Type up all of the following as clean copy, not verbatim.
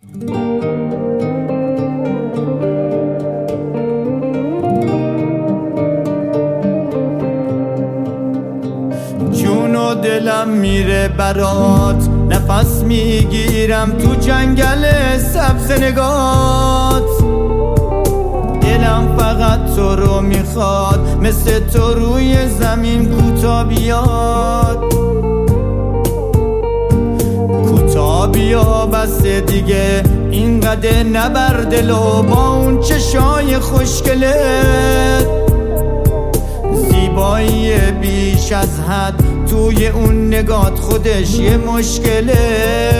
جون و دلم میره برات، نفس میگیرم تو جنگل سبز نگات. دلم فقط تو رو میخواد، مثل تو روی زمین کوتا بیاد. کوتا بیا بس دیگه، اینقدر نبر دلو با اون چشای خوشگلت. زیبایی بیش از حد توی اون نگات خودش یه مشکله.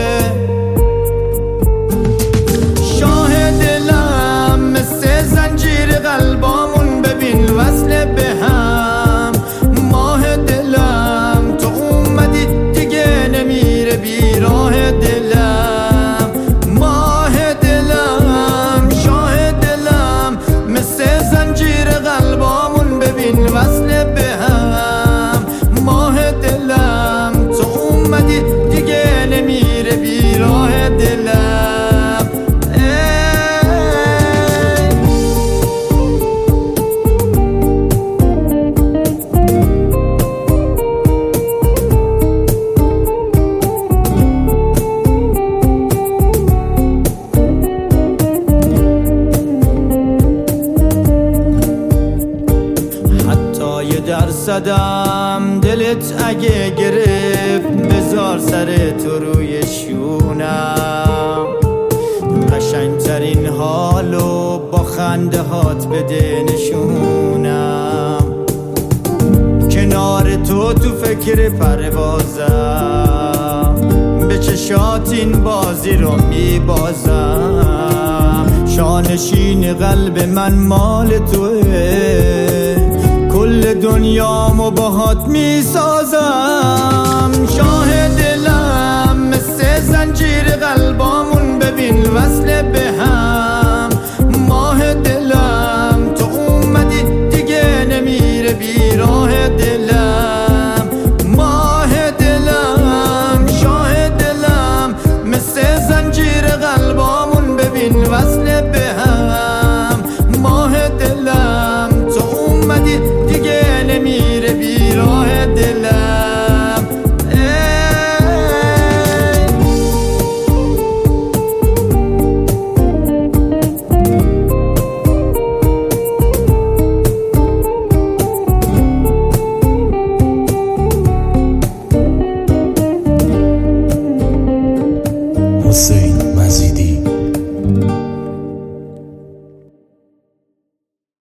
شاه دلم مثل زنجیر قلبامون، ببین وصل به هم. ماه دلم تو اومدی دیگه نمیره بیراه دلم. ماه دلم شاه دلم مثل زنجیر قلبامون، ببین وصل به هم. ماه دلم تو اومدی دیگه نمیره بیراه دلم. درصدم دلت اگه گرفت، بذار سر تو روی شونم. قشنگترین حالو با خنده هات بده نشونم. کنار تو فکر پروازم، به چشات این بازی رو میبازم. شانشین قلب من مال توه، کل دنیامو باهات میسازم. شاه دلم مثل زنجیر قلبامون، ببین وصل به هم. ماه دلم تو اومدی دیگه نمیره بیراه دلم. ماه دلم شاه دلم مثل زنجیر قلبامون، ببین وصل به هم. ماه دلم تو اومدی دیگه نمیره بیراه دلم. حسین مزیدی